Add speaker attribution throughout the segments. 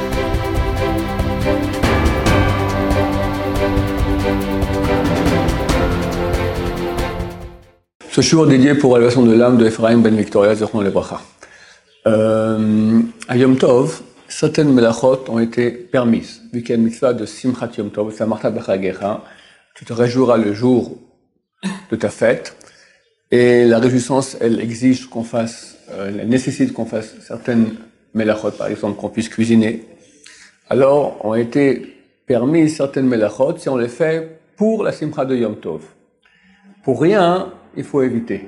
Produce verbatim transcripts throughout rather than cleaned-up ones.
Speaker 1: Ce shiur dédié pour l'élévation de l'âme de Ephraim ben Victoria, Zechron Lebracha. Euh, à Yom Tov, certaines melachot ont été permises, vu qu'il y a une mitzvah de Simchat Yom Tov, c'est Marta Bechagecha, tu te réjouiras le jour de ta fête, et la réjouissance, elle exige qu'on fasse, euh, elle nécessite qu'on fasse certaines melachot, par exemple qu'on puisse cuisiner. Alors, ont été permises certaines melachot si on les fait pour la Simchat de Yom Tov. Pour rien, il faut éviter.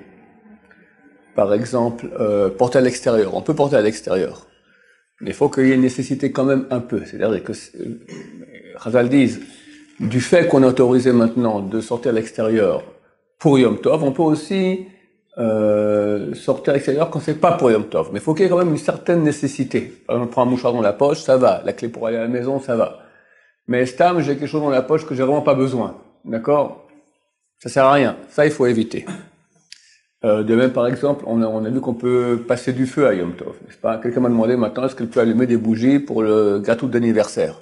Speaker 1: Par exemple, euh, porter à l'extérieur. On peut porter à l'extérieur. Mais il faut qu'il y ait une nécessité quand même un peu. C'est-à-dire que, euh, Chazal disent, du fait qu'on est autorisé maintenant de sortir à l'extérieur pour Yom Tov, on peut aussi euh, sortir à l'extérieur quand c'est pas pour Yom Tov. Mais il faut qu'il y ait quand même une certaine nécessité. Par exemple, on prend un mouchoir dans la poche, ça va. La clé pour aller à la maison, ça va. Mais stam, j'ai quelque chose dans la poche que j'ai vraiment pas besoin. D'accord ? Ça sert à rien. Ça, il faut éviter. Euh, de même, par exemple, on a, on a vu qu'on peut passer du feu à Yom Tov, n'est-ce pas? Quelqu'un m'a demandé maintenant, est-ce qu'elle peut allumer des bougies pour le gâteau d'anniversaire?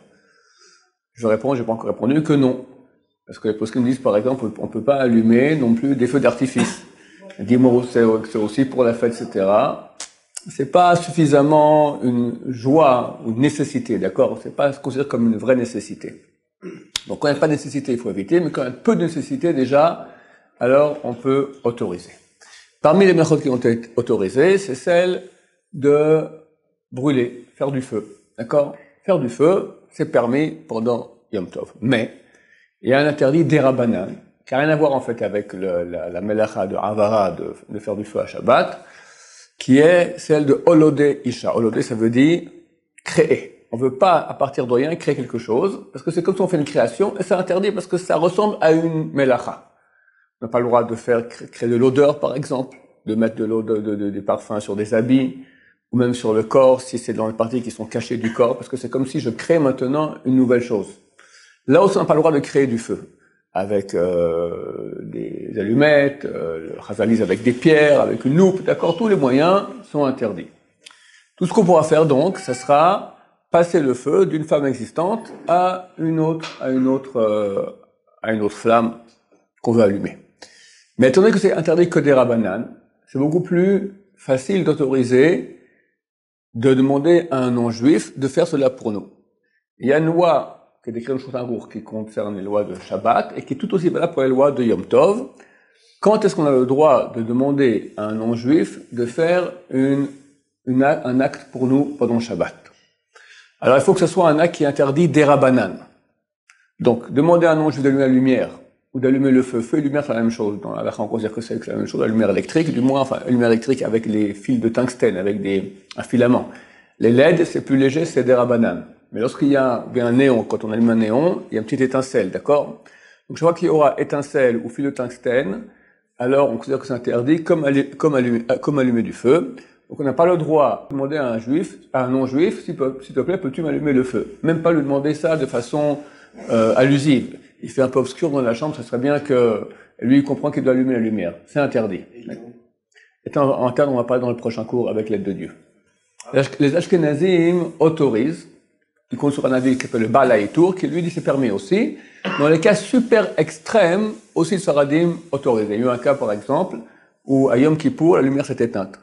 Speaker 1: Je réponds, j'ai pas encore répondu que non. Parce que les postes me disent, par exemple, on peut pas allumer non plus des feux d'artifice. Dis-moi, c'est aussi pour la fête, et cetera. C'est pas suffisamment une joie ou une nécessité, d'accord? C'est pas considéré comme une vraie nécessité. Donc, quand il n'y a pas de nécessité, il faut éviter, mais quand il y a peu de nécessité déjà, alors on peut autoriser. Parmi les méthodes qui ont été autorisées, c'est celle de brûler, faire du feu. D'accord? Faire du feu, c'est permis pendant Yom Tov. Mais, il y a un interdit d'Erabanan, qui n'a rien à voir en fait avec le, la, la melacha de Avara de, de faire du feu à Shabbat, qui est celle de Olodé Isha. Olodé, ça veut dire créer. On veut pas, à partir de rien, créer quelque chose, parce que c'est comme si on fait une création, et c'est interdit parce que ça ressemble à une melacha. On n'a pas le droit de faire, créer de l'odeur, par exemple, de mettre de l'eau, de, de, de, des parfums sur des habits, ou même sur le corps, si c'est dans les parties qui sont cachées du corps, parce que c'est comme si je crée maintenant une nouvelle chose. Là aussi, on n'a pas le droit de créer du feu, avec euh, des allumettes, euh, le chazalise avec des pierres, avec une loupe, d'accord, tous les moyens sont interdits. Tout ce qu'on pourra faire donc, ça sera passer le feu d'une flamme existante à une autre, à une autre, euh, à une autre flamme qu'on veut allumer. Mais étant donné que c'est interdit que des rabanan, c'est beaucoup plus facile d'autoriser, de demander à un non-juif de faire cela pour nous. Il y a une loi qui est décrite dans le Shulchan Aruch qui concerne les lois de Shabbat et qui est tout aussi valable pour les lois de Yom Tov. Quand est-ce qu'on a le droit de demander à un non-juif de faire une, une, un acte pour nous pendant Shabbat? Alors, il faut que ce soit un acte qui est interdit d'Erabanan. Donc, demander à un non-juif d'allumer la lumière, ou d'allumer le feu. Feu et lumière, c'est la même chose. Dans la halakha, on considère que c'est la même chose, la lumière électrique, du moins, enfin, la lumière électrique avec les fils de tungstène, avec des, un filament. Les L E D, c'est plus léger, c'est d'Erabanan. Mais lorsqu'il y a un néon, quand on allume un néon, il y a une petite étincelle, d'accord? Donc, je vois qu'il y aura étincelle ou fil de tungstène, alors on considère que c'est interdit, comme, allumer, comme, allumer, comme allumer du feu. Donc on n'a pas le droit de demander à un juif, à un non-juif, s'il te plaît, peux-tu m'allumer le feu? Même pas lui demander ça de façon euh, allusive. Il fait un peu obscur dans la chambre, ça serait bien que lui il comprend qu'il doit allumer la lumière. C'est interdit. Et en, en termes, on va parler dans le prochain cours avec l'aide de Dieu. Les Ashkenazim autorisent, ils comptent sur un avis qui s'appelle le Baal HaItur, qui lui dit c'est permis aussi. Dans les cas super extrêmes, aussi le Saradim autorise. Il y a eu un cas par exemple où à Yom Kippour, la lumière s'est éteinte.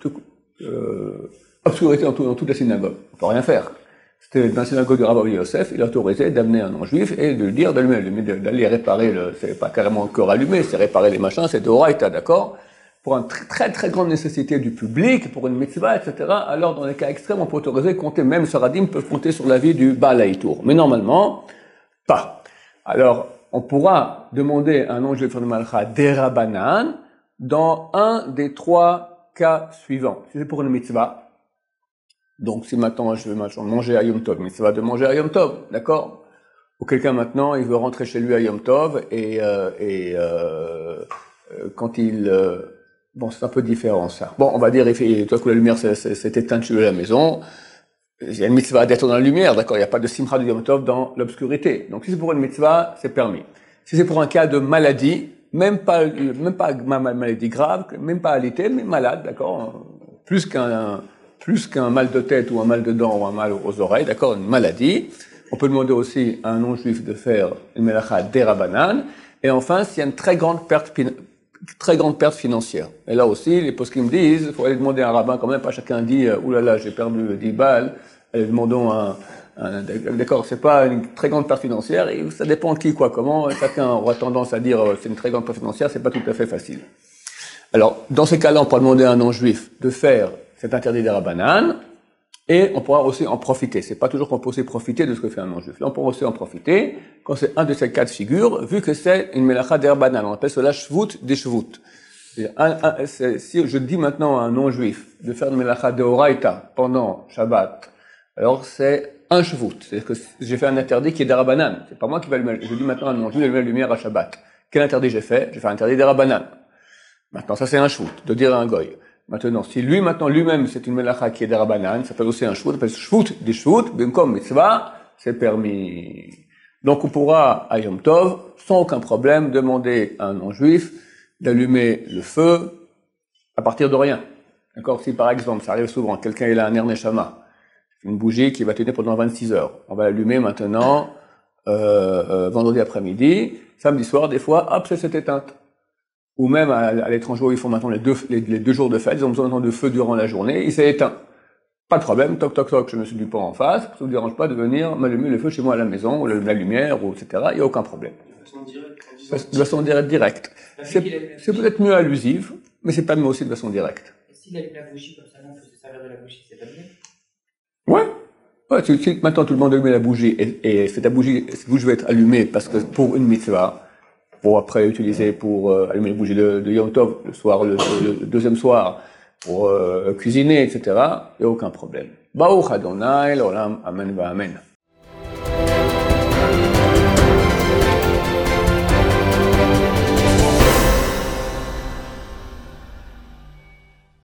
Speaker 1: Euh, obscurité dans, tout, dans toute la synagogue. On peut rien faire. C'était dans la synagogue de Rabbi Yosef, il a autorisé d'amener un non-juif et de lui dire d'allumer, d'aller réparer le, c'est pas carrément encore allumé, c'est réparer les machins, c'est de Horaïta, d'accord? Pour une très, très très grande nécessité du public, pour une mitzvah, et cetera. Alors, dans les cas extrêmes, on peut autoriser, compter, même Saradim peuvent compter sur l'avis du Baal HaItur. Mais normalement, pas. Alors, on pourra demander à un non-juif de faire une malcha d'Erabanan dans un des trois cas suivants. Si c'est pour une mitzvah, donc si maintenant je veux manger à Yom Tov, mitzvah de manger à Yom Tov, d'accord? Ou quelqu'un maintenant, il veut rentrer chez lui à Yom Tov et, euh, et euh, quand il... Euh, bon, c'est un peu différent ça. Bon, on va dire, il fait, toi que la lumière s'est éteinte chez lui à la maison, il y a une mitzvah d'être dans la lumière, d'accord? Il n'y a pas de simcha de Yom Tov dans l'obscurité. Donc si c'est pour une mitzvah, c'est permis. Si c'est pour un cas de maladie, même pas, même pas maladie grave, même pas alité, mais malade, d'accord? Plus qu'un plus qu'un mal de tête ou un mal de dents ou un mal aux oreilles, d'accord, une maladie. On peut demander aussi à un non-juif de faire une melacha derabanan. Et enfin, s'il y a une très grande perte, très grande perte financière. Et là aussi, les poskim disent, il faut aller demander à un rabbin quand même, pas chacun dit, oulala, j'ai perdu dix balles, allez, demandons un, un d'accord, c'est pas une très grande perte financière, et ça dépend de qui, quoi, comment, chacun aura tendance à dire, c'est une très grande perte financière, c'est pas tout à fait facile. Alors, dans ces cas-là, on pourra demander à un non-juif de faire cet interdit derabanan, et on pourra aussi en profiter. C'est pas toujours qu'on peut aussi profiter de ce que fait un non-juif. Là, on pourra aussi en profiter quand c'est un de ces cas de figure, vu que c'est une melacha derabanan. On appelle cela shvut des shvut. Si je dis maintenant à un non-juif de faire une melacha deoraita pendant Shabbat, alors c'est un shvut. C'est-à-dire que j'ai fait un interdit qui est derabanan. C'est pas moi qui vais allumer. Je dis maintenant à un non-juif d'allumer la lumière à Shabbat. Quel interdit j'ai fait? J'ai fait un interdit derabanan. Maintenant, ça c'est un shvut, de dire à un goy. Maintenant, si lui, maintenant, lui-même, c'est une melacha qui est derabanan, ça s'appelle aussi un shvut, ça s'appelle shvut des shvut, bimkom mitzvah, c'est permis. Donc, on pourra, à Yom Tov, sans aucun problème, demander à un non-juif d'allumer le feu à partir de rien. D'accord? Si, par exemple, ça arrive souvent, quelqu'un, il a un ner neshama, une bougie qui va tenir pendant vingt-six heures. On va l'allumer maintenant, euh, euh, vendredi après-midi, samedi soir, des fois, hop, c'est cette éteinte. Ou même à, à l'étranger où ils font maintenant les deux, les, les deux jours de fête, ils ont besoin de feu durant la journée, il s'est éteint. Pas de problème, toc toc toc, je me suis du port en face, ça ne vous dérange pas de venir m'allumer le feu chez moi à la maison, ou la lumière, ou et cetera. Il n'y a aucun problème.
Speaker 2: De façon directe.
Speaker 1: De façon directe, directe. C'est peut-être mieux allusif, mais c'est pas mieux aussi de façon directe.
Speaker 2: Et s'il allume la bougie comme ça, on peut se servir de la bougie, c'est pas mieux?
Speaker 1: Ouais. Ouais, tu, tu, maintenant tout le monde allume la bougie, et, et cette bougie, cette bougie va être allumée parce que pour une mitzvah, pour après utiliser pour euh, allumer les bougies de, de Yom Tov, le soir, le, le deuxième soir, pour euh, cuisiner, et cetera. Il n'y a aucun problème. Baruch Adonai, l'olam, amen, va amen.